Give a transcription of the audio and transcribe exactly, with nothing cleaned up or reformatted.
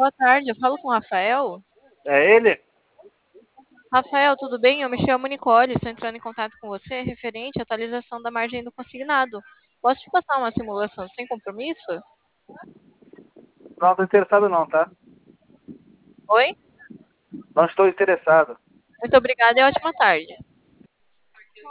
Boa tarde, eu falo com o Rafael. É ele? Rafael, tudo bem? Eu me chamo Nicole, estou entrando em contato com você referente à atualização da margem do consignado. Posso te passar uma simulação sem compromisso? Não estou interessado não, tá? Oi? Não estou interessado. Muito obrigada e ótima tarde.